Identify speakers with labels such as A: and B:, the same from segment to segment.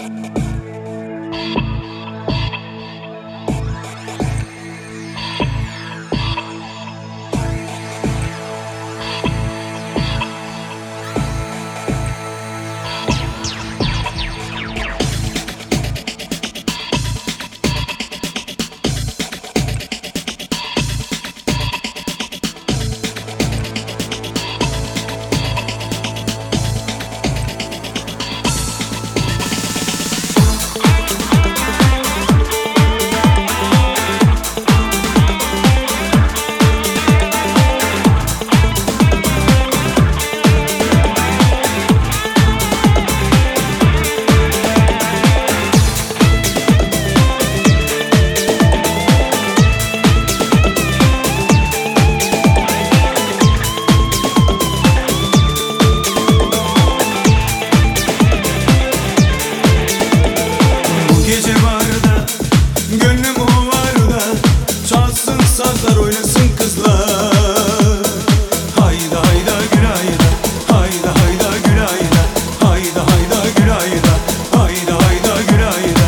A: Sazlar oynasın kızlar. Hayda hayda gül hayda, hayda hayda gül hayda, hayda hayda gül hayda, hayda hayda gül hayda.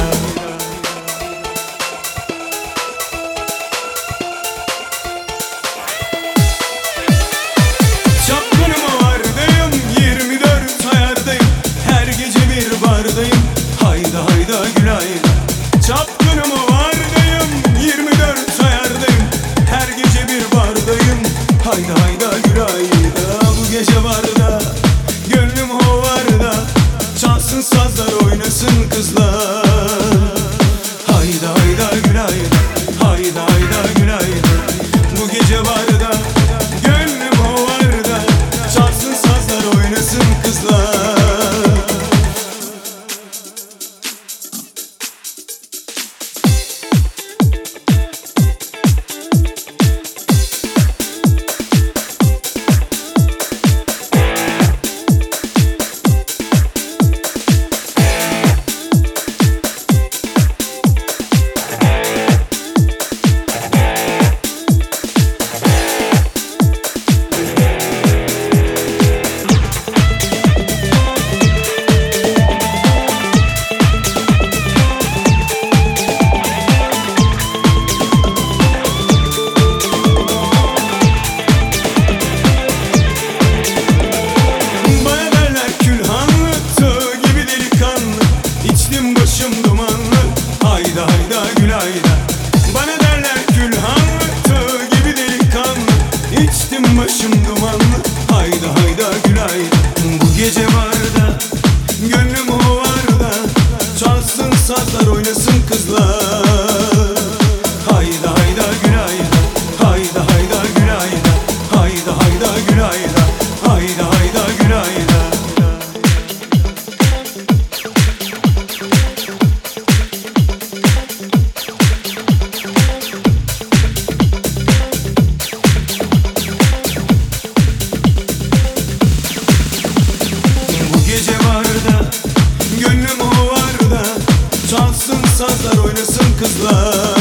A: Çapkınıma vardayım, 24 ayardayım, her gece bir bardayım. Hayda hayda gül hayda. Çapkınıma vardayım, 24 ayardayım, her gece bir bardayım. Hayda hayda gül hayda. Bu gece barda, gönlüm hovarda, çalsın sazlar oynasın kızlar. Hayda hayda gül hayda, hayda hayda gül hayda. Bu gece barda, gönlüm hovarda, çalsın sazlar oynasın kızlar. Hayda hayda gül hayda. Bana derler külhanlı, tığ gibi delikanlı, İçtim başım dumanlı. Hayda hayda gül hayda. Bu gece barda, gönlüm hovarda, çalsın sazlar oynasın kızlar. Hayda hayda gül hayda, hayda hayda gül hayda, hayda hayda gül hayda, hayda hayda gül hayda. Gece barda, gönlüm hovarda, çalsın sazlar oynasın kızlar.